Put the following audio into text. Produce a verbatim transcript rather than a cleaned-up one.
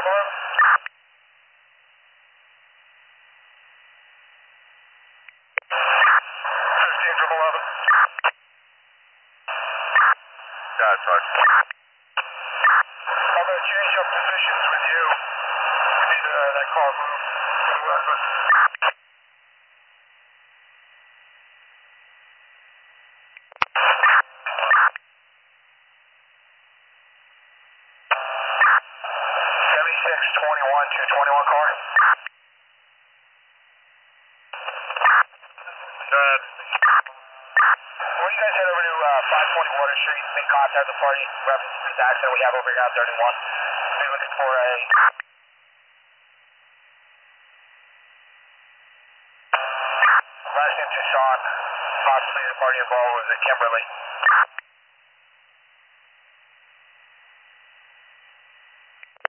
fifteen from eleven. Got it, Sergeant. I'm going to change up positions with you. We need uh, that car moved to the west. seventy-six twenty-one, two twenty-one car. Good. Before you guys head over to uh, five twenty Water Street, make contact with the party, reference to this accident we have over here at thirty-one. Be looking for a... Last name Tucson, possibly the party involved was at Kimberly.